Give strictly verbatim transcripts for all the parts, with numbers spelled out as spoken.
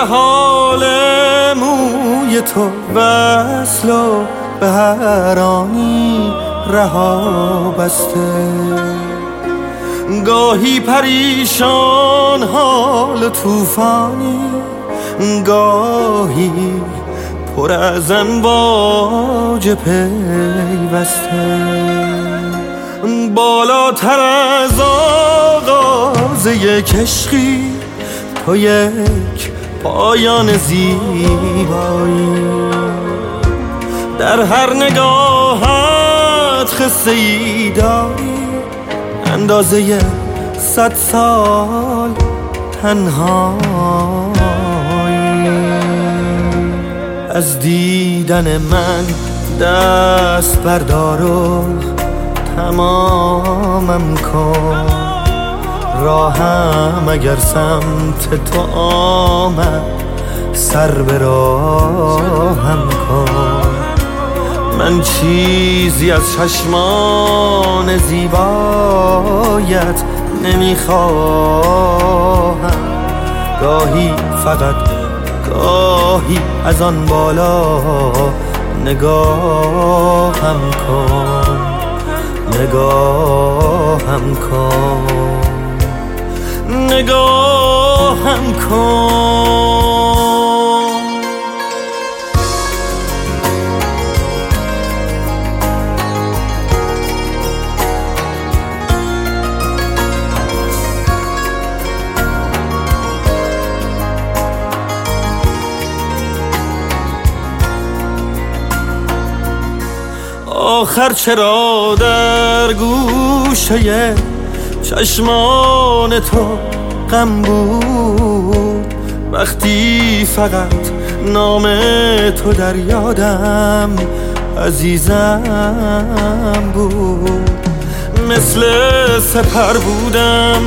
حال موی تو وصل و به هر آنی رها بسته، گاهی پریشان حال طوفانی، گاهی پر از امواج پیوسته. بالاتر از آغاز یک عشقی تو یک پایان زیبایی، در هر نگاهت قصه ای داری، اندازه صد سال تنهایی. از دیدن من دست بردار و تمامم کن، راهم اگر سمت تو آمد سر به راهم کن. من چیزی از چشمان زیبایت نمیخواهم، گاهی فقط گاهی از آن بالا نگاهم کن، نگاهم کن، نگاهم کن. آخر چرا در گوشه چشمان تو غم بود، وقتی فقط نام تو در یادم عزیزم بود. مثل سپر بودم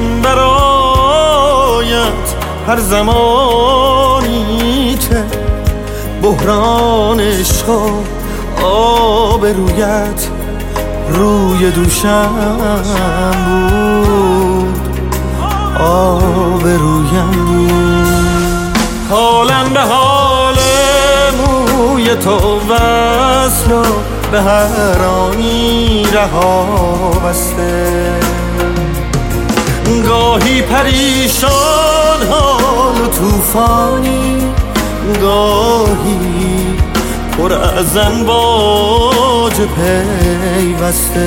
برایت هر زمانی که بحران عشق و آب رویت روی دوشم بود، آب رویم بود. حالم به حال موی تو وصل و به هر آنی رها بسته، گاهی پریشان حال و طوفانی، گاهی پر از امواج پیوسته.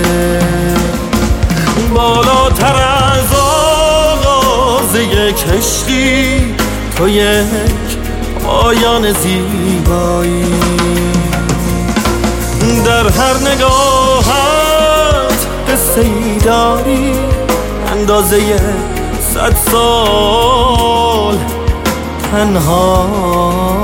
بالاتر از آغاز یک عشقی تو یک پایان زیبایی، در هر نگاهت قصه ای داری، اندازه صد سال تنها